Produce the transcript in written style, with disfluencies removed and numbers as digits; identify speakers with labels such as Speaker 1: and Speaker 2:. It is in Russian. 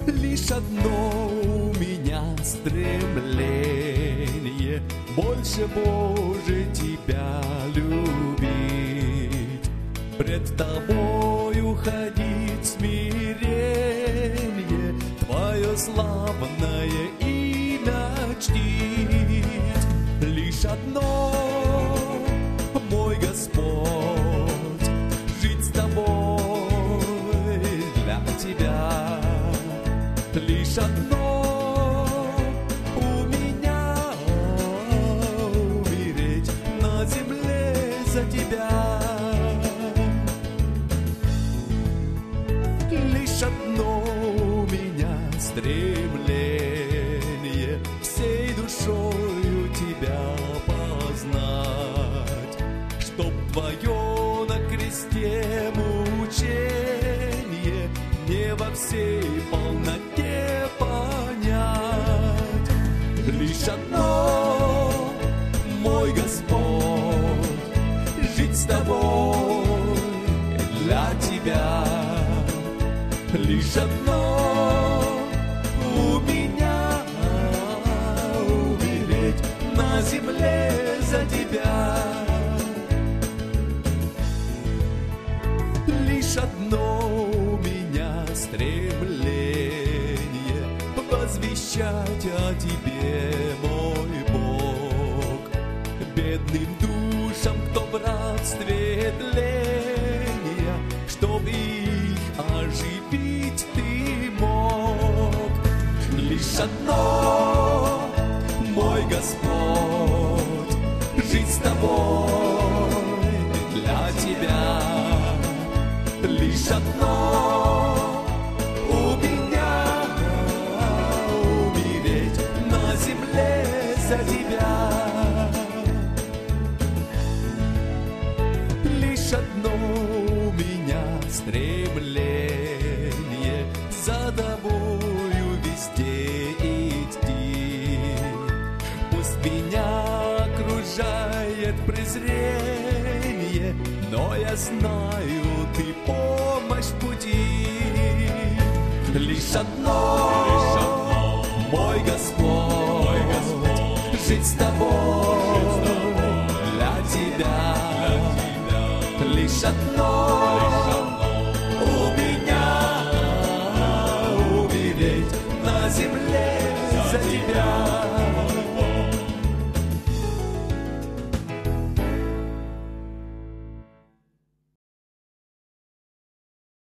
Speaker 1: Лишь одно у меня стремление, больше, Боже, Тебя любить, пред Тобою ходить смирение, Твое славное имя чтить. Лишь одно, мой Господь, жить с Тобой для Тебя. Лишь одно у меня умереть на земле за Тебя. Лишь одно у меня стремление, всей душою Тебя познать, чтоб Твое на кресте мучение не во всей полноте понять. Лишь одно, мой Господь, жить с Тобой для Тебя. Лишь одно у меня умереть на земле за Тебя. Лишь одно у меня стремление, возвещать о Тебе, мой Бог, бедным душам, кто в рабстве тления, чтоб их оживить Ты мог. Лишь одно, мой Господь, жить с Тобой для Тебя. Лишь одно у меня умереть на земле за Тебя. Лишь одно у меня стремление, за Тобою везде идти. Пусть меня окружает презрение, но я знаю, Ты помощь в пути. Лишь одно, мой Господь, жить с Тобой для Тебя. Лишь одно у меня умереть на земле за Тебя.